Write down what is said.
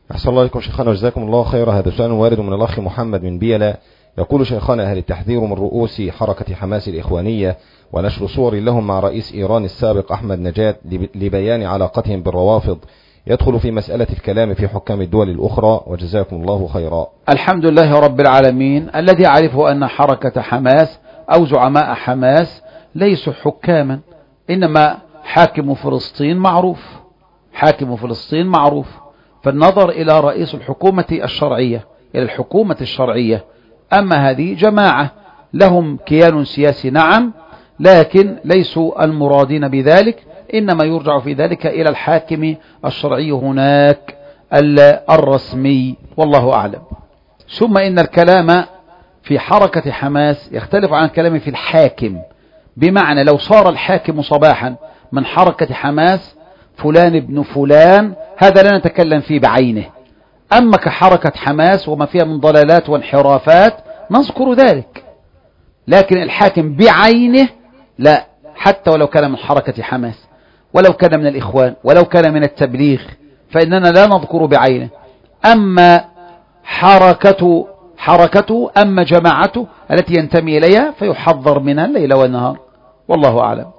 أحسن الله عليكم شيخنا وجزاكم الله خيرا. هذا سؤال وارد من الأخ محمد من بيلا، يقول: شيخنا، هل التحذير من رؤوس حركة حماس الإخوانية ونشر صور لهم مع رئيس إيران السابق أحمد نجاد لبيان علاقتهم بالروافض يدخل في مسألة الكلام في حكام الدول الأخرى؟ وجزاكم الله خيرا. الحمد لله رب العالمين. الذي يعرفه أن حركة حماس أو زعماء حماس ليسوا حكاما، إنما حاكم فلسطين معروف، حاكم فلسطين معروف. فالنظر إلى رئيس الحكومة الشرعية، إلى الحكومة الشرعية. أما هذه جماعة لهم كيان سياسي نعم، لكن ليسوا المرادين بذلك، إنما يرجع في ذلك إلى الحاكم الشرعي هناك الرسمي، والله أعلم. ثم إن الكلام في حركة حماس يختلف عن الكلام في الحاكم، بمعنى لو صار الحاكم صباحا من حركة حماس فلان ابن فلان، هذا لا نتكلم فيه بعينه. أما كحركة حماس وما فيها من ضلالات وانحرافات نذكر ذلك، لكن الحاكم بعينه لا، حتى ولو كان من حركة حماس، ولو كان من الإخوان، ولو كان من التبليغ، فإننا لا نذكر بعينه. أما حركته أما جماعته التي ينتمي إليها فيحذر منها الليل والنهار، والله أعلم.